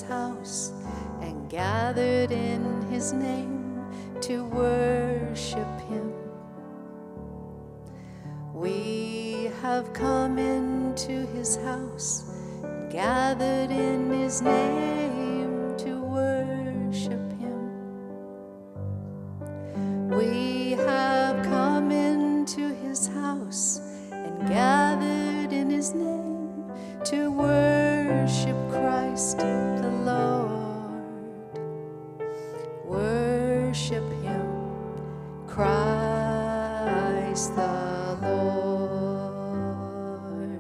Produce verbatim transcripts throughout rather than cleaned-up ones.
his house and gathered in his name to worship him. We have come into his house, gathered in his name to worship him. We have come into his house and gathered in his name to worship Christ the Lord. Worship him, Christ the Lord.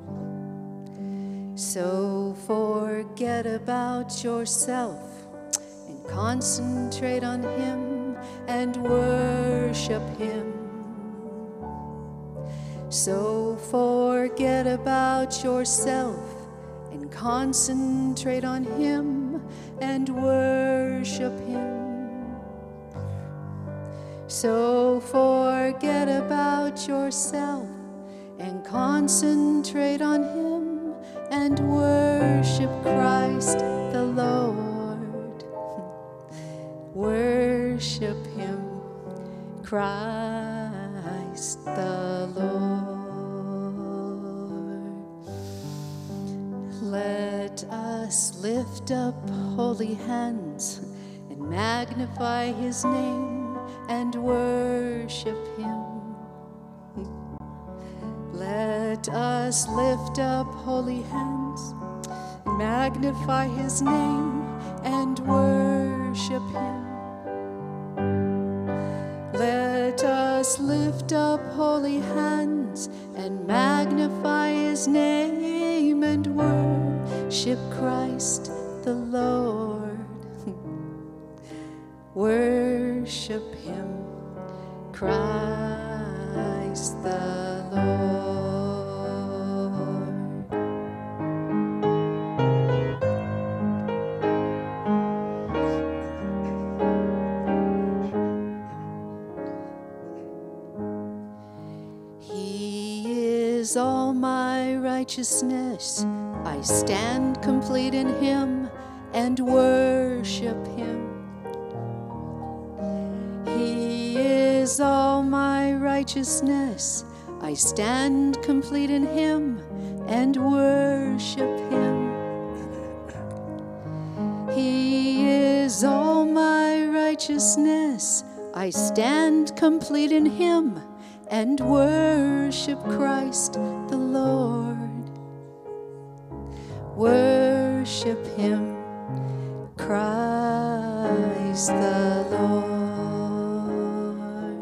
So forget about yourself and concentrate on him and worship him. So forget about yourself and concentrate on him and worship him. So forget about yourself and concentrate on him and worship Christ the Lord. Worship him, Christ the Lord. Let us lift up holy hands and magnify his name and worship him. Let us lift up holy hands and magnify his name and worship him. Let us lift up holy hands and magnify his name and worship Christ the Lord. Worship him, Christ the Lord. He is all my righteousness. I stand complete in him and worship him. He is all my righteousness. I stand complete in him and worship him. He is all my righteousness. I stand complete in him and worship Christ the Lord. Worship him, Christ the Lord.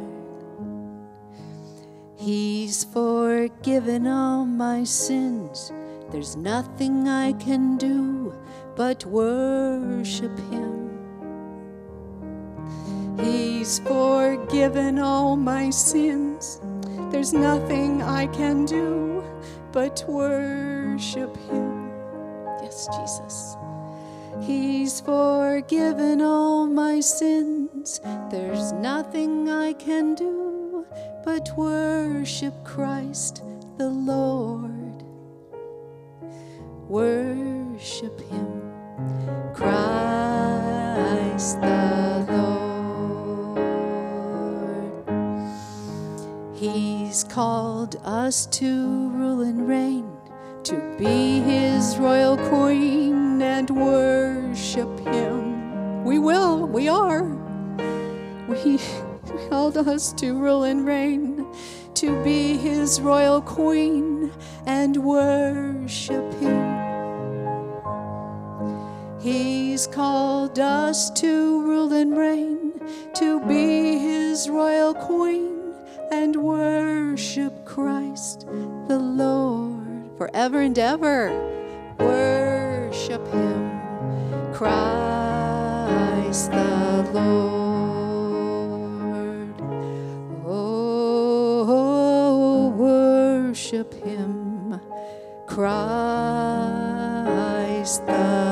He's forgiven all my sins. There's nothing I can do but worship him. He's forgiven all my sins. There's nothing I can do but worship him. Yes, Jesus. He's forgiven all my sins. There's nothing I can do but worship Christ the Lord. Worship him, Christ the Lord. He's called us to rule and reign, to be his royal queen and worship him. We will, we are. We called us to rule and reign, to be his royal queen and worship him. He's called us to rule and reign, to be his royal queen and worship Christ the Lord forever and ever. Worship him, Christ the Lord. Oh, worship him, Christ the